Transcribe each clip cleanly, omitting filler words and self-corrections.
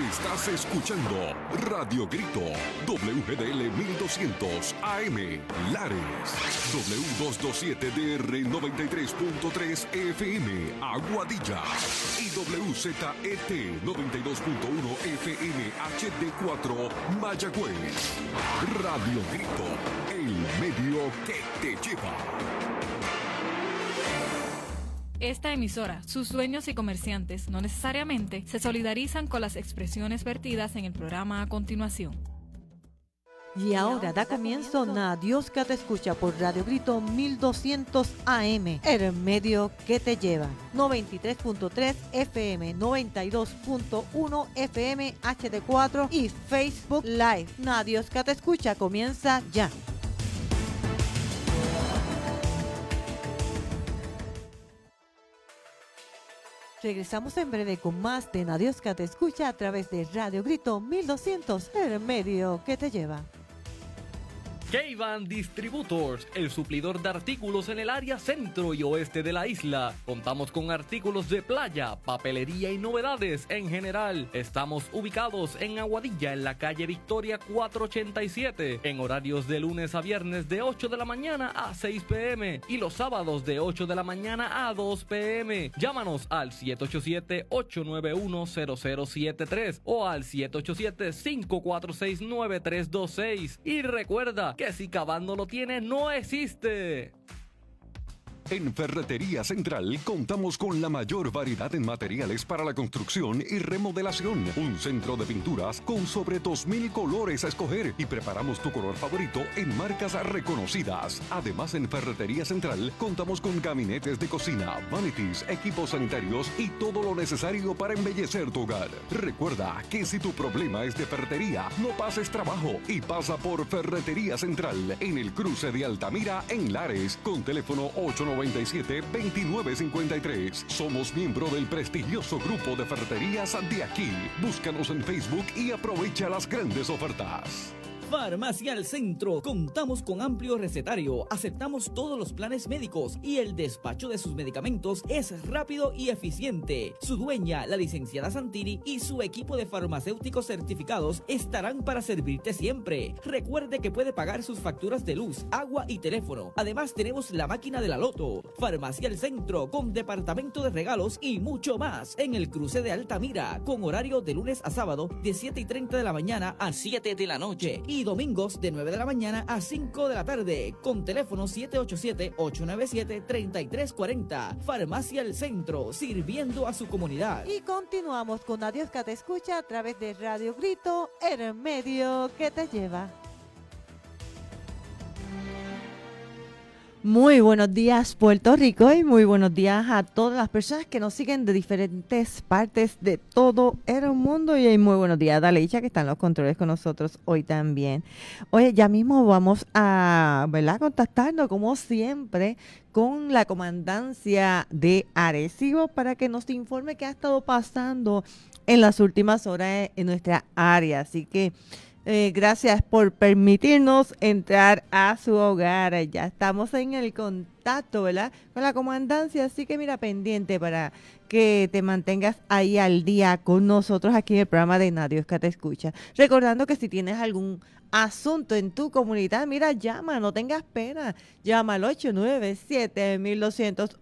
Estás escuchando Radio Grito, WGDL 1200 AM, Lares, W227DR 93.3 FM, Aguadilla, y WZET 92.1 FM HD4, Mayagüez. Radio Grito, el medio que te lleva. Esta emisora, sus dueños y comerciantes no necesariamente se solidarizan con las expresiones vertidas en el programa a continuación. Y ahora da comienzo Dios que te escucha por Radio Grito 1200 AM, el medio que te lleva. 93.3 FM, 92.1 FM HD4 y Facebook Live. Dios que te escucha comienza ya. Regresamos en breve con más de Dios que te escucha a través de Radio Grito 1200, el medio que te lleva. Keivan Distributors, el suplidor de artículos en el área centro y oeste de la isla. Contamos con artículos de playa, papelería y novedades en general. Estamos ubicados en Aguadilla, en la calle Victoria 487, en horarios de lunes a viernes de 8 de la mañana a 6 p.m. y los sábados de 8 de la mañana a 2 p.m. Llámanos al 787-891-0073 o al 787-546-9326 y recuerda que si Cavando lo tiene, no existe. En Ferretería Central contamos con la mayor variedad en materiales para la construcción y remodelación. Un centro de pinturas con sobre 2,000 colores a escoger y preparamos tu color favorito en marcas reconocidas. Además, en Ferretería Central contamos con gabinetes de cocina, vanities, equipos sanitarios y todo lo necesario para embellecer tu hogar. Recuerda que si tu problema es de ferretería, no pases trabajo y pasa por Ferretería Central en el cruce de Altamira en Lares con teléfono 897-2953. Somos miembro del prestigioso grupo de ferreterías de aquí. Búscanos en Facebook y aprovecha las grandes ofertas. Farmacia al Centro. Contamos con amplio recetario, aceptamos todos los planes médicos y el despacho de sus medicamentos es rápido y eficiente. Su dueña, la licenciada Santini, y su equipo de farmacéuticos certificados estarán para servirte siempre. Recuerde que puede pagar sus facturas de luz, agua y teléfono. Además tenemos la máquina de la loto. Farmacia al Centro con departamento de regalos y mucho más en el cruce de Altamira con horario de lunes a sábado de 7:30 de la mañana a 7 de la noche y domingos de 9 de la mañana a 5 de la tarde con teléfono 787-897-3340. Farmacia El Centro, sirviendo a su comunidad. Y continuamos con Dios que te escucha a través de Radio Grito, el medio que te lleva. Muy buenos días, Puerto Rico, y muy buenos días a todas las personas que nos siguen de diferentes partes de todo el mundo. Y muy buenos días a Dalecha, que está en los controles con nosotros hoy también. Oye, ya mismo vamos a, contactarnos, como siempre, con la comandancia de Arecibo para que nos informe qué ha estado pasando en las últimas horas en nuestra área. Así que gracias por permitirnos entrar a su hogar. Ya estamos en el contacto, ¿verdad?, con la comandancia, así que mira, pendiente para que te mantengas ahí al día con nosotros aquí en el programa de Dios que te escucha. Recordando que si tienes algún asunto en tu comunidad, mira, llama, no tengas pena. Llama al 897-1200,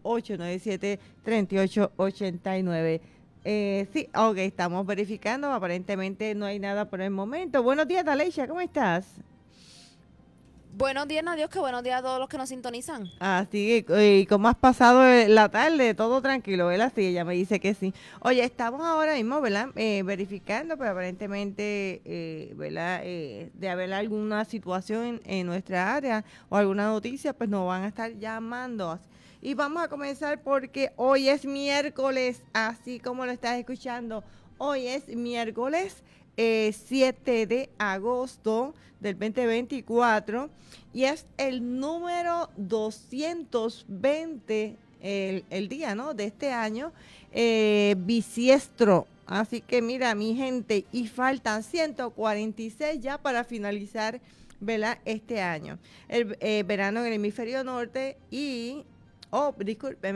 897-3889. Sí, ok, estamos verificando, aparentemente no hay nada por el momento. Buenos días, Daleisha, ¿cómo estás? Buenos días, Dios, que buenos días a todos los que nos sintonizan. Así, ¿y cómo has pasado la tarde? Todo tranquilo, ¿verdad? Sí, ella me dice que sí. Oye, estamos ahora mismo, ¿verdad?, verificando, pero aparentemente, ¿verdad?, de haber alguna situación en nuestra área o alguna noticia, pues nos van a estar llamando. Y vamos a comenzar porque hoy es miércoles, así como lo estás escuchando. Hoy es miércoles 7 de agosto del 2024 y es el número 220, el día, ¿no?, de este año bisiestro. Así que mira, mi gente, y faltan 146 ya para finalizar, ¿verdad?, este año. El verano en el hemisferio norte y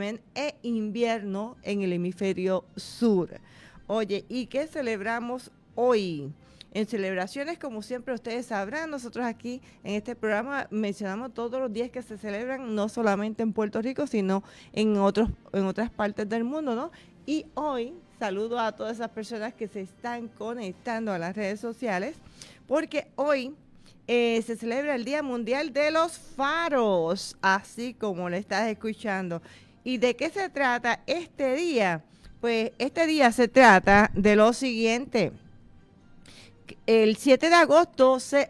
invierno en el hemisferio sur. Oye, ¿y qué celebramos hoy. En celebraciones, como siempre ustedes sabrán, nosotros aquí en este programa mencionamos todos los días que se celebran, no solamente en Puerto Rico, sino en otras partes del mundo, ¿no? Y hoy saludo a todas esas personas que se están conectando a las redes sociales, porque hoy se celebra el Día Mundial de los Faros, así como lo estás escuchando. ¿Y de qué se trata este día? Pues este día se trata de lo siguiente. El 7 de agosto se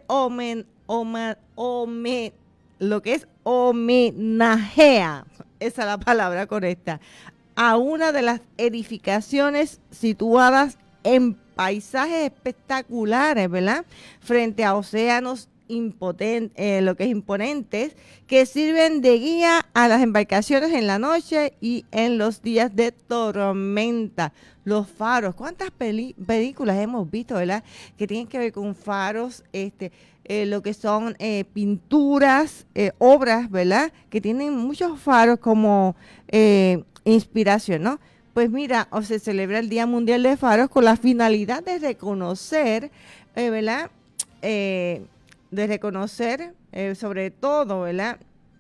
homenajea, esa es la palabra correcta, a una de las edificaciones situadas en paisajes espectaculares, ¿verdad? Frente a océanos imponentes, que sirven de guía a las embarcaciones en la noche y en los días de tormenta. Los faros, ¿cuántas películas hemos visto, verdad? Que tienen que ver con faros, lo que son pinturas, obras, ¿verdad? Que tienen muchos faros como inspiración, ¿no? Pues mira, se celebra el Día Mundial de Faros con la finalidad de reconocer, ¿verdad? De reconocer sobre todo, ¿verdad?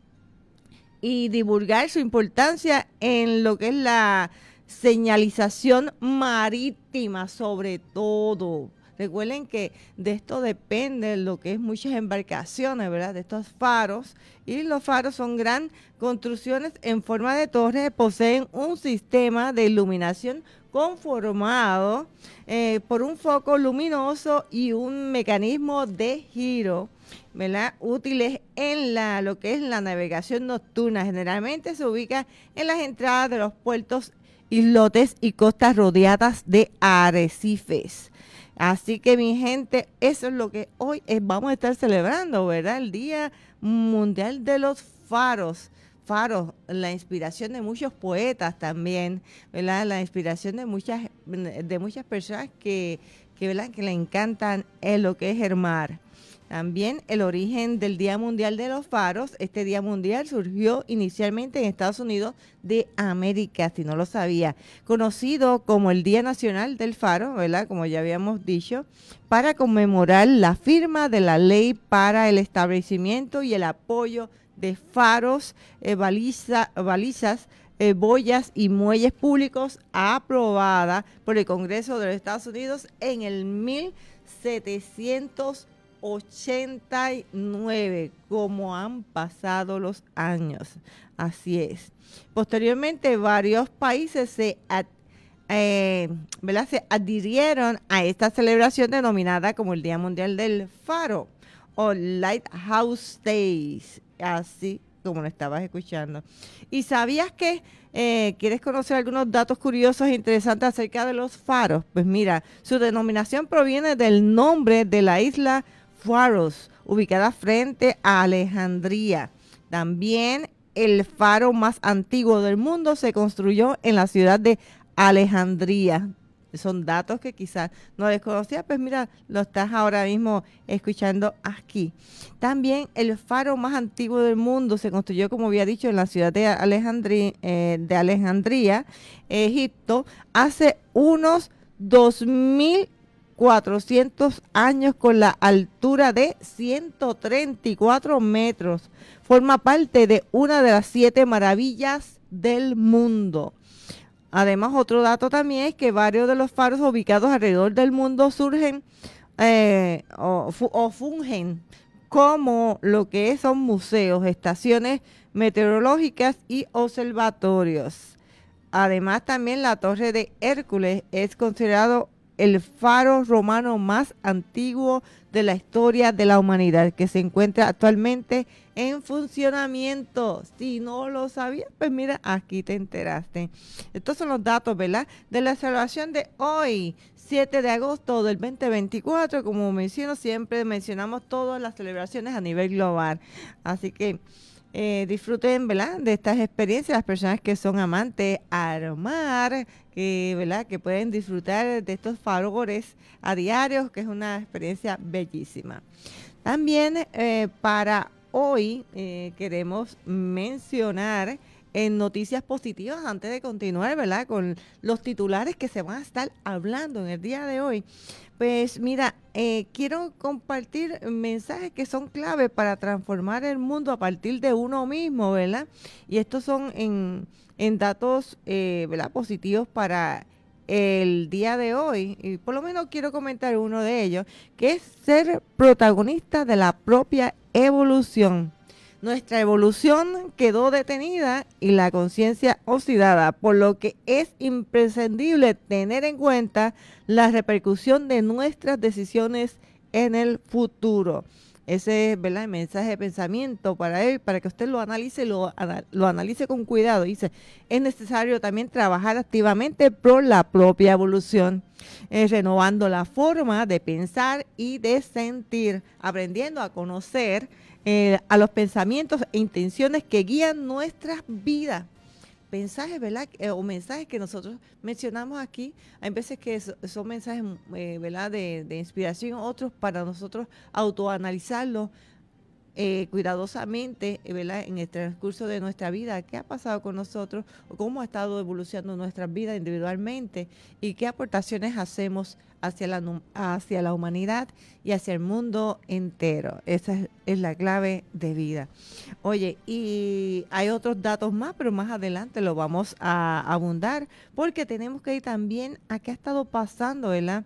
Y divulgar su importancia en lo que es la señalización marítima, sobre todo. Recuerden que de esto depende lo que es muchas embarcaciones, ¿verdad? De estos faros. Y los faros son gran construcciones en forma de torre, poseen un sistema de iluminación conformado por un foco luminoso y un mecanismo de giro, ¿verdad? Útiles en lo que es la navegación nocturna. Generalmente se ubica en las entradas de los puertos, islotes y costas rodeadas de arrecifes. Así que, mi gente, eso es lo que hoy vamos a estar celebrando, ¿verdad? El Día Mundial de los Faros. Faros, la inspiración de muchos poetas también, ¿verdad? La inspiración de muchas personas ¿verdad? Que le encantan lo que es el mar. También el origen del Día Mundial de los Faros. Este Día Mundial surgió inicialmente en Estados Unidos de América, si no lo sabía, conocido como el Día Nacional del Faro, ¿verdad? Como ya habíamos dicho, para conmemorar la firma de la ley para el establecimiento y el apoyo de faros, balizas, boyas y muelles públicos, aprobada por el Congreso de los Estados Unidos en el 1789. Como han pasado los años. Así es. Posteriormente, varios países se adhirieron a esta celebración denominada como el Día Mundial del Faro o Lighthouse Days, así como lo estabas escuchando. ¿Y sabías que quieres conocer algunos datos curiosos e interesantes acerca de los faros? Pues mira, su denominación proviene del nombre de la isla Faros, ubicada frente a Alejandría. También el faro más antiguo del mundo se construyó en la ciudad de Alejandría. Son datos que quizás no desconocías, pues mira, lo estás ahora mismo escuchando aquí. También el faro más antiguo del mundo se construyó, como había dicho, en la ciudad de Alejandría, Egipto, hace unos 2.400 años, con la altura de 134 metros. Forma parte de una de las 7 maravillas del mundo. Además, otro dato también es que varios de los faros ubicados alrededor del mundo surgen o fungen como lo que son museos, estaciones meteorológicas y observatorios. Además, también la Torre de Hércules es considerado el faro romano más antiguo de la historia de la humanidad, que se encuentra actualmente en funcionamiento. Si no lo sabías, pues mira, aquí te enteraste. Estos son los datos, ¿verdad?, de la celebración de hoy, 7 de agosto del 2024. Como menciono, siempre mencionamos todas las celebraciones a nivel global. Así que disfruten, ¿verdad?, de estas experiencias, las personas que son amantes al mar, ¿verdad?, que pueden disfrutar de estos favores a diario, que es una experiencia bellísima. También para hoy queremos mencionar en noticias positivas antes de continuar, ¿verdad? Con los titulares que se van a estar hablando en el día de hoy. Pues mira, quiero compartir mensajes que son clave para transformar el mundo a partir de uno mismo, ¿verdad? Y estos son en datos, ¿verdad? Positivos para el día de hoy, y por lo menos quiero comentar uno de ellos, que es ser protagonista de la propia evolución. Nuestra evolución quedó detenida y la conciencia oxidada, por lo que es imprescindible tener en cuenta la repercusión de nuestras decisiones en el futuro. Ese es, ¿verdad?, el mensaje de pensamiento para él, para que usted lo analice, lo analice con cuidado. Dice, es necesario también trabajar activamente por la propia evolución, renovando la forma de pensar y de sentir, aprendiendo a conocer a los pensamientos e intenciones que guían nuestras vidas. Mensajes, ¿verdad? O mensajes que nosotros mencionamos aquí, hay veces que son mensajes, ¿verdad?, de inspiración, otros para nosotros autoanalizarlos cuidadosamente, ¿verdad?, en el transcurso de nuestra vida, qué ha pasado con nosotros, o cómo ha estado evolucionando nuestra vida individualmente y qué aportaciones hacemos hacia la humanidad y hacia el mundo entero. Esa es la clave de vida. Oye, y hay otros datos más, pero más adelante lo vamos a abundar, porque tenemos que ir también a qué ha estado pasando, ¿verdad?,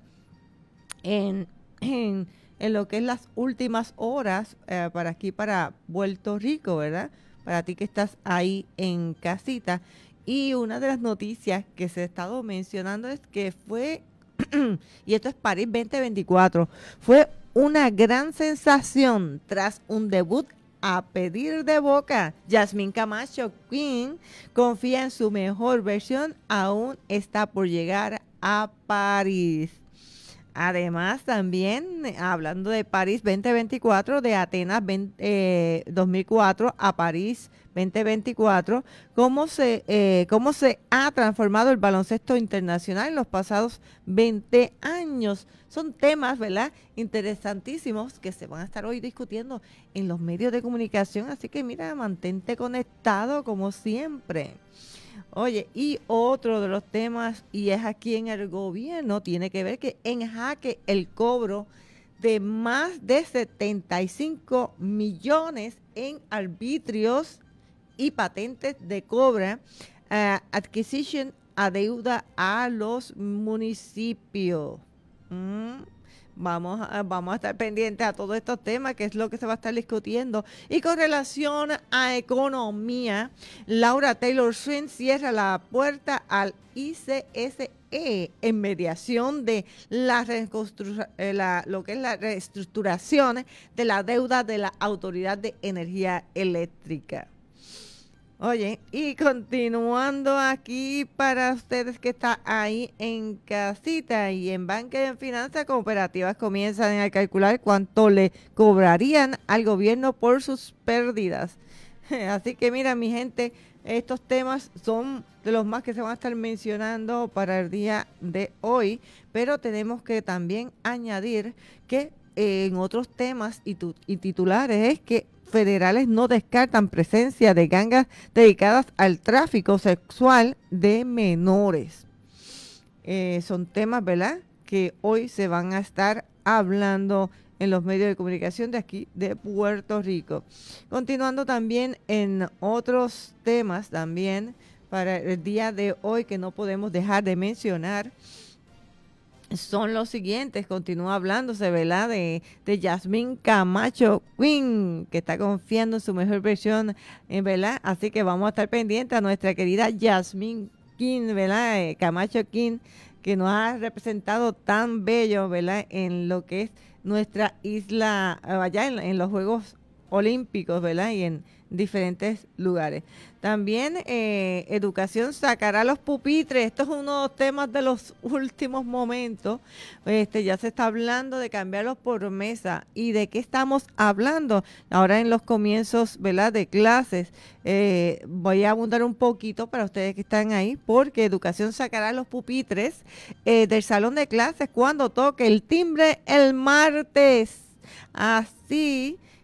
en lo que es las últimas horas para aquí, para Puerto Rico, ¿verdad? Para ti que estás ahí en casita. Y una de las noticias que se ha estado mencionando es que fue, y esto es París 2024, fue una gran sensación tras un debut a pedir de boca. Yasmín Camacho Queen confía en su mejor versión, aún está por llegar a París. Además, también, hablando de París 2024, de Atenas 2004 a París 2024, cómo se ha transformado el baloncesto internacional en los pasados 20 años. Son temas, ¿verdad?, interesantísimos que se van a estar hoy discutiendo en los medios de comunicación. Así que, mira, mantente conectado como siempre. Oye, y otro de los temas, y es aquí en el gobierno, tiene que ver que en jaque el cobro de más de 75 millones en arbitrios y patentes de cobra, adquisition a deuda a los municipios. Vamos a estar pendientes a todos estos temas, que es lo que se va a estar discutiendo. Y con relación a economía, Laura Taylor Swain cierra la puerta al ICSE en mediación de lo que es la reestructuración de la deuda de la Autoridad de Energía Eléctrica. Oye, y continuando aquí para ustedes que están ahí en casita, y en banca y en finanzas cooperativas comienzan a calcular cuánto le cobrarían al gobierno por sus pérdidas. Así que mira, mi gente, estos temas son de los más que se van a estar mencionando para el día de hoy, pero tenemos que también añadir que en otros temas y titulares es que federales no descartan presencia de gangas dedicadas al tráfico sexual de menores. Son temas, ¿verdad?, que hoy se van a estar hablando en los medios de comunicación de aquí de Puerto Rico. Continuando también en otros temas también para el día de hoy que no podemos dejar de mencionar, son los siguientes. Continúa hablándose, ¿verdad?, de Yasmín Camacho Queen, que está confiando en su mejor versión, ¿verdad? Así que vamos a estar pendientes a nuestra querida Yasmín King, ¿verdad? Camacho King, que nos ha representado tan bello, ¿verdad?, en lo que es nuestra isla, allá en los Juegos Olímpicos, ¿verdad?, y en diferentes lugares. También educación sacará los pupitres. Esto es uno de los temas de los últimos momentos. Ya se está hablando de cambiarlos por mesa. ¿Y de qué estamos hablando? Ahora en los comienzos, ¿verdad?, de clases. Voy a abundar un poquito para ustedes que están ahí, porque educación sacará los pupitres del salón de clases cuando toque el timbre el martes. Así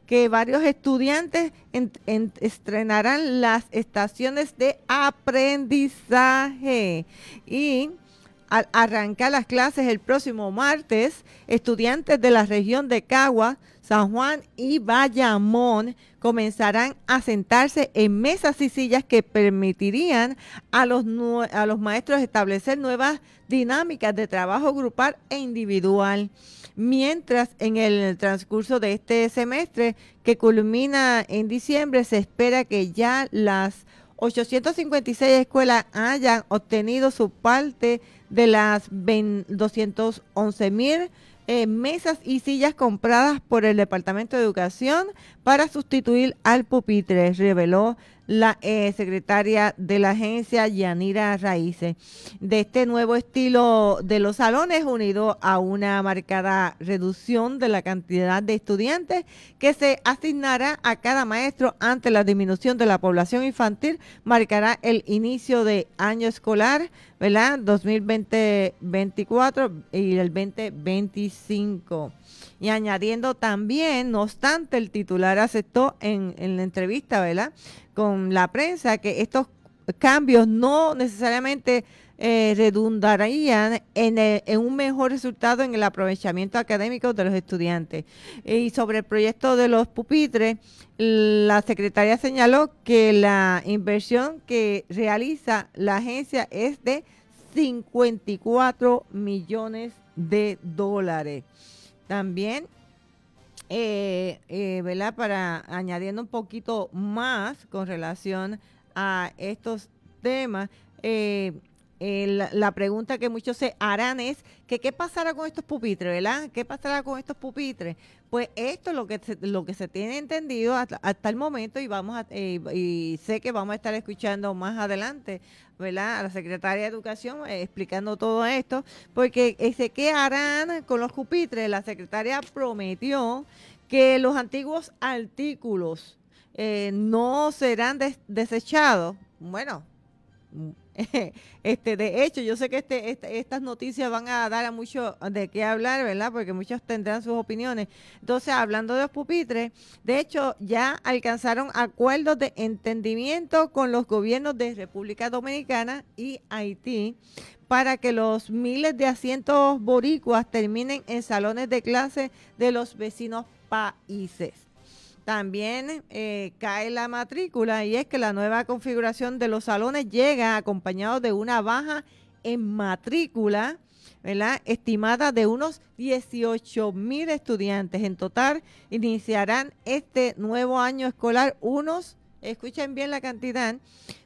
que varios estudiantes estrenarán las estaciones de aprendizaje y al arrancar las clases el próximo martes, estudiantes de la región de Caguas, San Juan y Bayamón comenzarán a sentarse en mesas y sillas que permitirían a los maestros establecer nuevas dinámicas de trabajo grupal e individual. Mientras en el transcurso de este semestre, que culmina en diciembre, se espera que ya las 856 escuelas hayan obtenido su parte de las 211,000 mesas y sillas compradas por el Departamento de Educación para sustituir al pupitre, reveló la secretaria de la agencia, Yanira Raíces. De este nuevo estilo de los salones, unido a una marcada reducción de la cantidad de estudiantes que se asignará a cada maestro ante la disminución de la población infantil, marcará el inicio de año escolar, ¿verdad? 2020-24 y el 2025. Y añadiendo también, no obstante, el titular aceptó en la entrevista, ¿verdad?, con la prensa, que estos cambios no necesariamente redundarían en un mejor resultado en el aprovechamiento académico de los estudiantes. Y sobre el proyecto de los pupitres, la secretaria señaló que la inversión que realiza la agencia es de $54 millones. También, ¿verdad?, para añadiendo un poquito más con relación a estos temas, la pregunta que muchos se harán es que qué pasará con estos pupitres, ¿verdad? ¿Qué pasará con estos pupitres? Pues esto es lo que se tiene entendido hasta el momento, y sé que vamos a estar escuchando más adelante, ¿verdad?, a la secretaria de Educación explicando todo esto, porque ¿qué harán con los pupitres? La secretaria prometió que los antiguos artículos no serán desechados. Bueno, de hecho, yo sé que estas noticias van a dar a mucho de qué hablar, ¿verdad?, porque muchos tendrán sus opiniones. Entonces, hablando de los pupitres, de hecho, ya alcanzaron acuerdos de entendimiento con los gobiernos de República Dominicana y Haití para que los miles de asientos boricuas terminen en salones de clase de los vecinos países. También cae la matrícula, y es que la nueva configuración de los salones llega acompañado de una baja en matrícula, ¿verdad?, estimada de unos 18,000 estudiantes. En total iniciarán este nuevo año escolar escuchen bien la cantidad,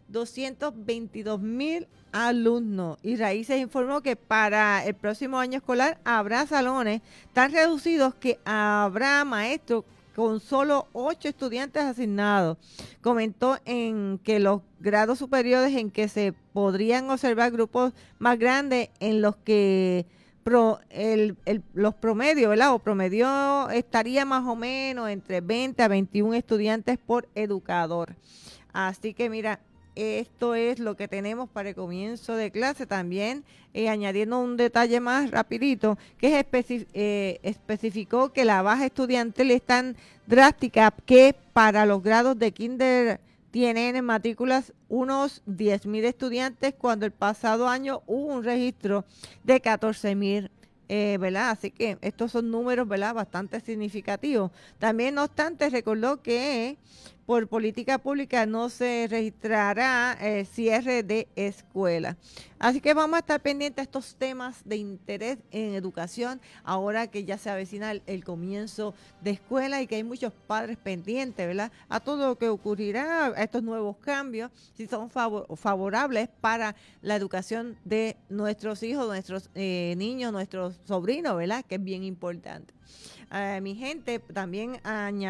222,000 alumnos. Y Raíces informó que para el próximo año escolar habrá salones tan reducidos que habrá maestros con solo 8 estudiantes asignados. Comentó en que los grados superiores en que se podrían observar grupos más grandes en los que los promedios, ¿verdad?, o promedio estaría más o menos entre 20 a 21 estudiantes por educador. Así que mira, esto es lo que tenemos para el comienzo de clase. También añadiendo un detalle más rapidito, que especificó que la baja estudiantil es tan drástica que para los grados de kinder tienen en matrículas unos 10,000 estudiantes, cuando el pasado año hubo un registro de 14,000. ¿Verdad? Así que estos son números, ¿verdad?, bastante significativos. También, no obstante, recordó que por política pública no se registrará cierre de escuelas. Así que vamos a estar pendientes a estos temas de interés en educación, ahora que ya se avecina el comienzo de escuela y que hay muchos padres pendientes, ¿verdad?, a todo lo que ocurrirá, a estos nuevos cambios, si son favorables para la educación de nuestros hijos, nuestros niños, nuestros sobrinos, ¿verdad?, que es bien importante. Mi gente, también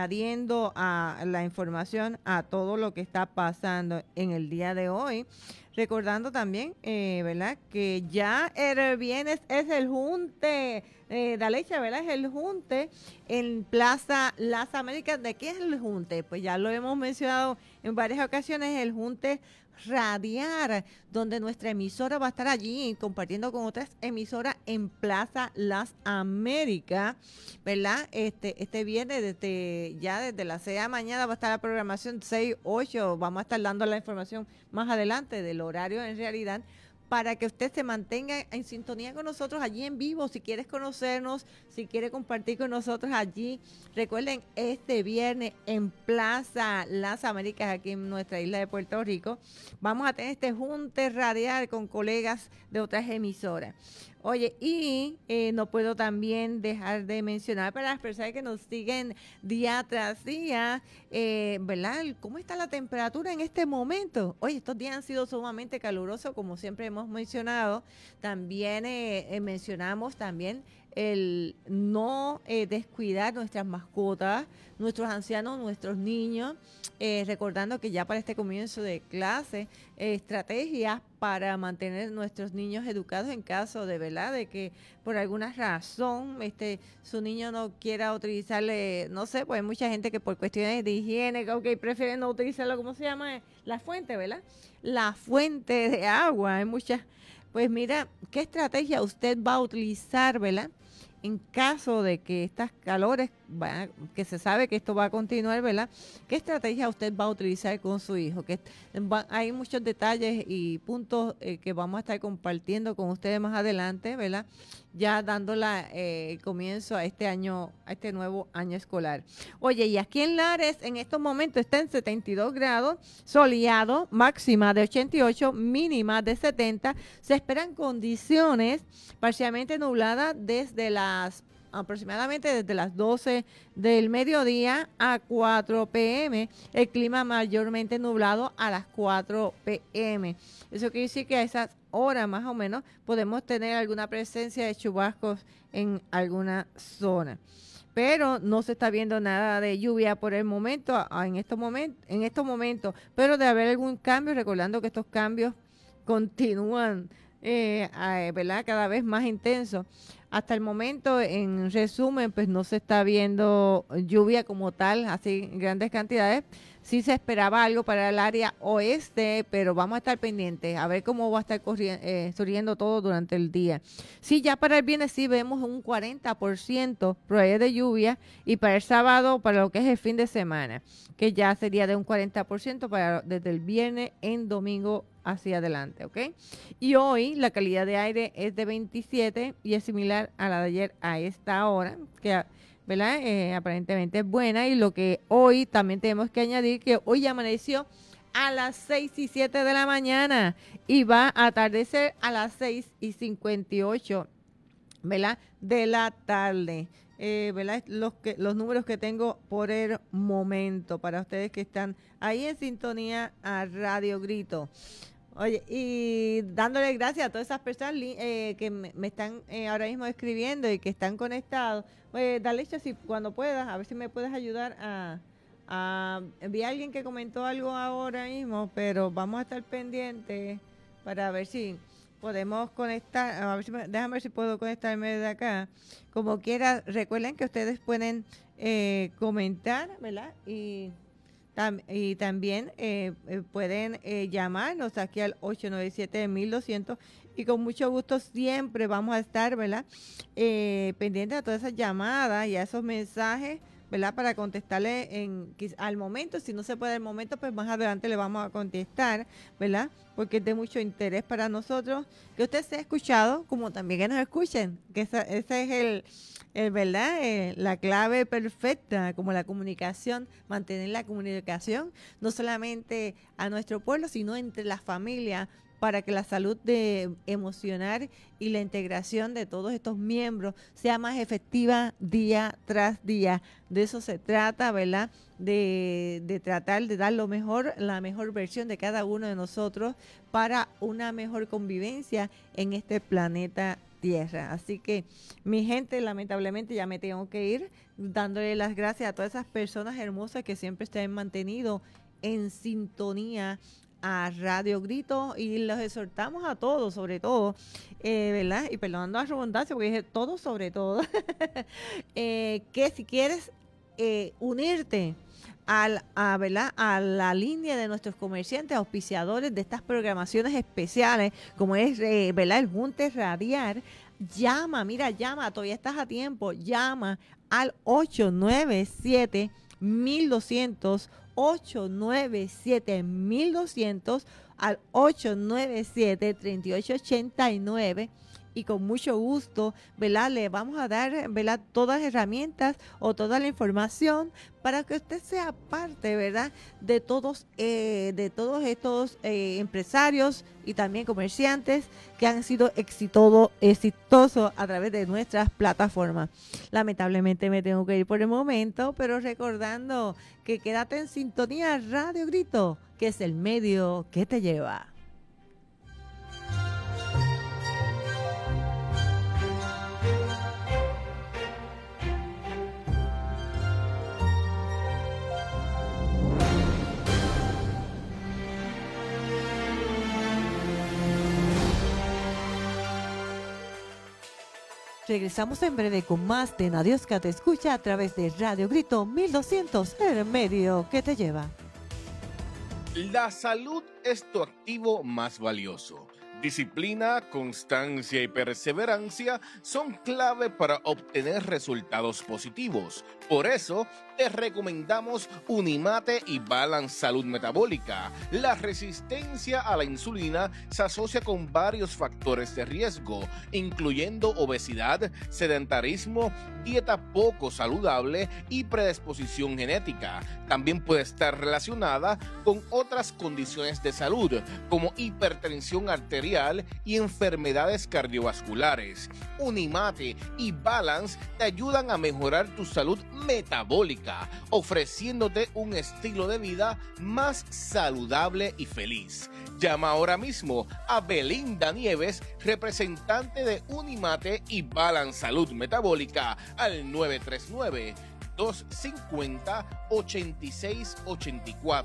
añadiendo a la información a todo lo que está pasando en el día de hoy, recordando también, ¿verdad? Que ya el viernes es el junte, Dalecha, ¿verdad? Es el junte en Plaza Las Américas. ¿De qué es el junte? Pues ya lo hemos mencionado en varias ocasiones, el junte Radiar, donde nuestra emisora va a estar allí compartiendo con otras emisoras en Plaza Las Américas, ¿verdad? Este viernes, desde las 6 de la mañana va a estar la programación 6, 8, vamos a estar dando la información más adelante del horario en realidad, para que usted se mantenga en sintonía con nosotros allí en vivo. Si quieres conocernos, si quiere compartir con nosotros allí, recuerden, este viernes en Plaza Las Américas, aquí en nuestra isla de Puerto Rico, vamos a tener este junte radial con colegas de otras emisoras. Oye, y no puedo también dejar de mencionar para las personas que nos siguen día tras día, ¿verdad? ¿Cómo está la temperatura en este momento? Oye, estos días han sido sumamente calurosos, como siempre hemos mencionado. También mencionamos también el no descuidar nuestras mascotas, nuestros ancianos, nuestros niños, recordando que ya para este comienzo de clase, estrategias para mantener nuestros niños educados en caso de, ¿verdad?, de que por alguna razón su niño no quiera utilizarle, no sé, pues hay mucha gente que por cuestiones de higiene, prefieren no utilizarlo, ¿cómo se llama? La fuente, ¿verdad? La fuente de agua, hay muchas. Pues mira, ¿qué estrategia usted va a utilizar, ¿verdad?, en caso de que estas calores, que se sabe que esto va a continuar, ¿verdad? ¿Qué estrategia usted va a utilizar con su hijo? Hay muchos detalles y puntos que vamos a estar compartiendo con ustedes más adelante, ¿verdad? Ya dándola comienzo a este año, a este nuevo año escolar. Oye, y aquí en Lares en estos momentos está en 72 grados, soleado, máxima de 88, mínima de 70. Se esperan condiciones parcialmente nubladas aproximadamente desde las 12 del mediodía a 4 p.m. El clima mayormente nublado a las 4 p.m. Eso quiere decir que a esas horas más o menos podemos tener alguna presencia de chubascos en alguna zona. Pero no se está viendo nada de lluvia por el momento, en estos momentos. Pero debe haber algún cambio, recordando que estos cambios continúan, ¿verdad?, cada vez más intensos. Hasta el momento, en resumen, pues no se está viendo lluvia como tal, así en grandes cantidades. Sí se esperaba algo para el área oeste, pero vamos a estar pendientes a ver cómo va a estar surgiendo todo durante el día. Sí, ya para el viernes sí vemos un 40% probabilidad de lluvia, y para el sábado, para lo que es el fin de semana, que ya sería de un 40% desde el viernes en domingo hacia adelante, ¿ok? Y hoy la calidad de aire es de 27 y es similar a la de ayer a esta hora, que, ¿verdad?, aparentemente es buena. Y lo que hoy también tenemos que añadir, que hoy amaneció a las 6:07 de la mañana y va a atardecer a las 6:58, ¿verdad?, de la tarde. ¿Verdad? Los números que tengo por el momento para ustedes que están ahí en sintonía a Radio Grito. Oye, y dándole gracias a todas esas personas que me están ahora mismo escribiendo y que están conectados. Oye, Dalecha, si cuando puedas, a ver si me puedes ayudar a vi a alguien que comentó algo ahora mismo, pero vamos a estar pendientes para ver si podemos conectar. A ver déjame ver si puedo conectarme desde acá. Como quiera, recuerden que ustedes pueden comentar, ¿verdad? Y también pueden llamarnos aquí al 897-1200, y con mucho gusto siempre vamos a estar, ¿verdad?, pendientes a todas esas llamadas y a esos mensajes, ¿verdad?, para contestarle al momento. Si no se puede al momento, pues más adelante le vamos a contestar, ¿verdad?, porque es de mucho interés para nosotros que usted sea escuchado, como también que nos escuchen, que ese es ¿verdad?, la clave perfecta, como la comunicación, mantener la comunicación, no solamente a nuestro pueblo, sino entre las familias, para que la salud emocional y la integración de todos estos miembros sea más efectiva día tras día. De eso se trata, ¿verdad?, de tratar de dar la mejor versión de cada uno de nosotros para una mejor convivencia en este planeta Tierra. Así que, mi gente, lamentablemente ya me tengo que ir, dándole las gracias a todas esas personas hermosas que siempre se han mantenido en sintonía a Radio Grito y los exhortamos a todos, sobre todo, ¿verdad? Y perdonando la redundancia, porque dije todo sobre todo, que si quieres unirte ¿verdad? A la línea de nuestros comerciantes, auspiciadores de estas programaciones especiales, como es ¿verdad? El Junte Radiar, llama, todavía estás a tiempo, llama al 897-1200, 897-1200, al 897-3889, y con mucho gusto, ¿verdad? Le vamos a dar, ¿verdad? Todas las herramientas o toda la información para que usted sea parte, ¿verdad? De todos estos empresarios y también comerciantes que han sido exitosos a través de nuestras plataformas. Lamentablemente me tengo que ir por el momento, pero recordando que quédate en sintonía Radio Grito, que es el medio que te lleva. Regresamos en breve con más de Nadiosca Te Escucha a través de Radio Grito 1200, el medio que te lleva. La salud es tu activo más valioso. Disciplina, constancia y perseverancia son clave para obtener resultados positivos. Por eso, te recomendamos Unimate y Balance Salud Metabólica. La resistencia a la insulina se asocia con varios factores de riesgo, incluyendo obesidad, sedentarismo, dieta poco saludable y predisposición genética. También puede estar relacionada con otras condiciones de salud, como hipertensión arterial y enfermedades cardiovasculares. Unimate y Balance te ayudan a mejorar tu salud metabólica, ofreciéndote un estilo de vida más saludable y feliz. Llama ahora mismo a Belinda Nieves, representante de Unimate y Balance Salud Metabólica, al 939-250-8684.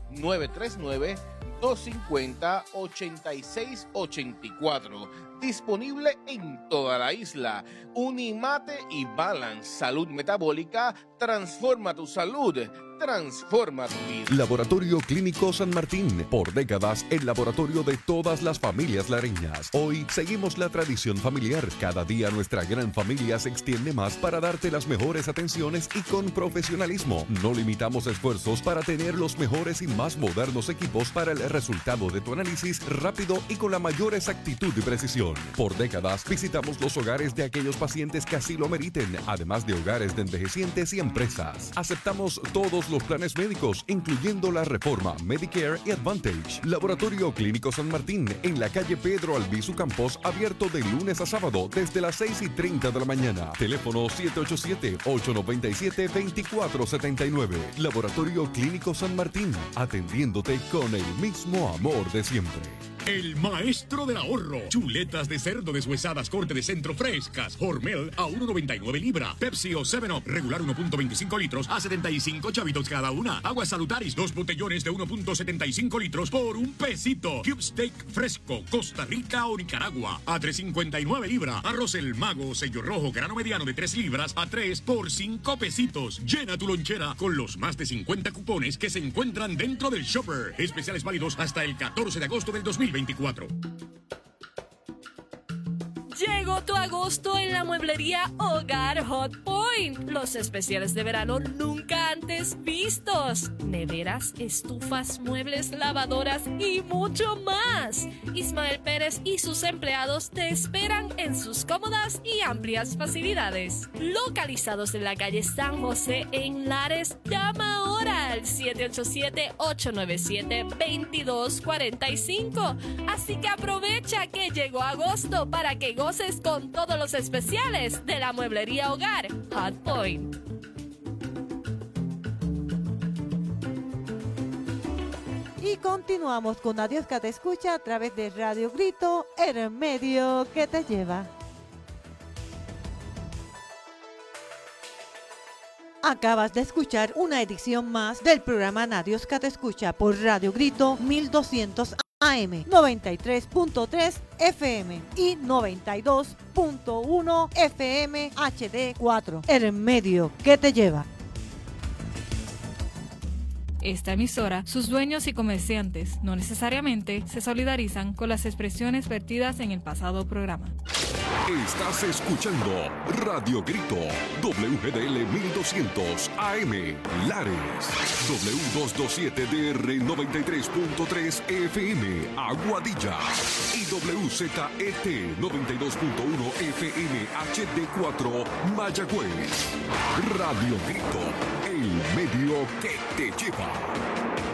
939-250-8684. Disponible en toda la isla. Unimate y Balance Salud Metabólica transforma tu salud, transforma tu vida. Laboratorio Clínico San Martín, por décadas el laboratorio de todas las familias lareñas. Hoy seguimos la tradición familiar. Cada día nuestra gran familia se extiende más para darte las mejores atenciones y con profesionalismo. No limitamos esfuerzos para tener los mejores y más modernos equipos para el resultado de tu análisis rápido y con la mayor exactitud y precisión. Por décadas visitamos los hogares de aquellos pacientes que así lo meriten, además de hogares de envejecientes y empresas. Aceptamos todos los planes médicos, incluyendo la Reforma, Medicare y Advantage. Laboratorio Clínico San Martín, en la calle Pedro Albizu Campos, abierto de lunes a sábado desde las 6:30 de la mañana. Teléfono 787-897-2479. Laboratorio Clínico San Martín, atendiéndote con el mismo amor de siempre. El maestro del ahorro. Chuletas de cerdo deshuesadas corte de centro frescas. Hormel a 1.99 libra. Pepsi o 7-Up regular 1.25 litros a 75 chavitos cada una. Aguas Salutaris 2 botellones de 1.75 litros por $1. Cube Steak fresco Costa Rica o Nicaragua a 3.59 libra. Arroz El Mago sello rojo grano mediano de 3 libras a 3 por $5. Llena tu lonchera con los más de 50 cupones que se encuentran dentro del shopper. Especiales válidos hasta el 14 de agosto del 2024. Llegó tu agosto en la mueblería Hogar Hot Point. Los especiales de verano nunca antes vistos. Neveras, estufas, muebles, lavadoras y mucho más. Ismael Pérez y sus empleados te esperan en sus cómodas y amplias facilidades. Localizados en la calle San José en Lares, llama ahora al 787-897-2245. Así que aprovecha que llegó agosto para que goces con todos los especiales de la mueblería Hogar Hot Point. Y continuamos con Nadiosca Te Escucha a través de Radio Grito, el medio que te lleva. Acabas de escuchar una edición más del programa Nadios que te escucha por Radio Grito 1200 AM, 93.3 FM y 92.1 FM HD4. El medio que te lleva. Esta emisora, sus dueños y comerciantes no necesariamente se solidarizan con las expresiones vertidas en el pasado programa. Estás escuchando Radio Grito, WGDL 1200 AM, Lares, W227DR 93.3 FM, Aguadilla, y WZET 92.1 FM HD4, Mayagüez. Radio Grito, el medio que te lleva.